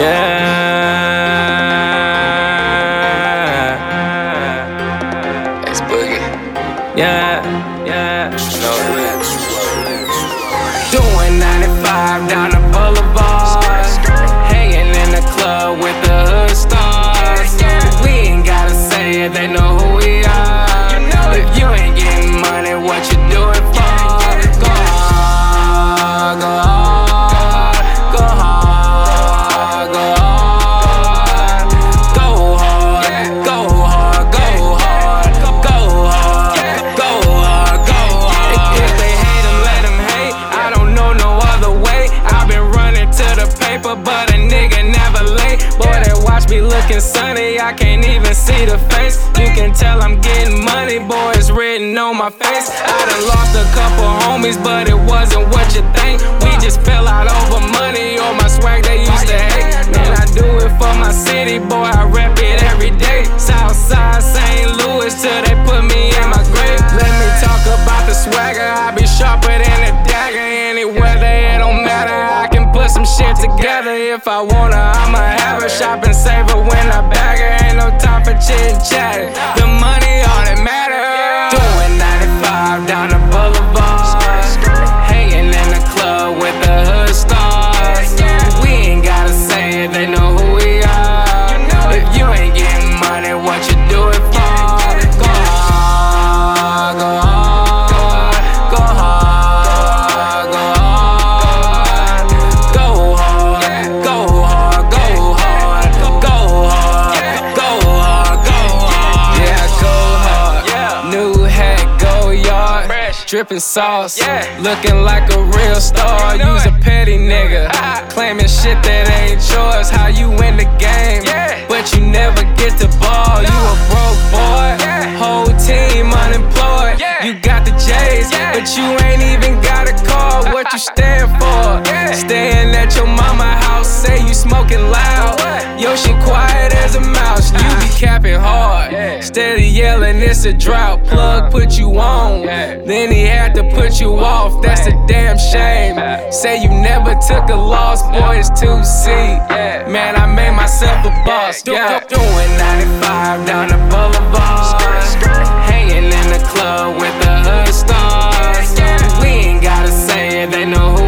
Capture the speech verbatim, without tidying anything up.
Yeah. It's Boogie. Yeah, yeah. No. Doing ninety-five down the boulevard, hanging in the club with the hood stars. We ain't gotta say it, they know who we are. If you ain't getting money, what you do it for? Go hard, go hard, go hard, go hard, go hard, go hard, go hard, go hard, go hard, go hard. If they hate them, let them hate. I don't know no other way. I've been running to the paper, but a nigga never late. Boy, they watch me looking sunny, I can't even see the face. You can tell I'm getting money, boy, it's written on my face. I done lost a couple homies, but it wasn't what you think. We just fell out over money or my swag they used to hate. Man, I do it for my city, boy, I rep it every day. Southside, Saint Louis, till they put me in my grave. Let me talk about the swagger, I be sharper than a dagger. Any weather, it don't matter, I can put some shit together. If I wanna, I'ma have her. Shop and save her when I bag her. Ain't no time for chit and chat. The money, all that matters. Doing ninety-five down the boulevard, hanging in the club with the hood stars. We ain't gotta say it, they know who we are. If you ain't getting money, what you do it for? Go hard, go hard, go hard, go hard, go hard, go hard, go hard, go hard, go hard, go hard. Yeah, go hard. New hat, go yard. Drippin' sauce, looking like a real star. You's a petty nigga, claiming shit that ain't yours. How you win the game, but you never get the ball. You a broke boy, whole team unemployed. You got the J's, but you ain't even got a car. What you stand for? Staying at your mama house, say you smoking loud. Yo, she quiet as a mouse, you be capping hard. Steady yelling, it's a drought. Plug put you on, then he had to put you off. That's a damn shame. Say you never took a loss, boy, it's two C. Man, I made myself a boss. Yeah. Doing ninety-five down the boulevard, hanging in the club with the hood stars. We ain't gotta say it, they know who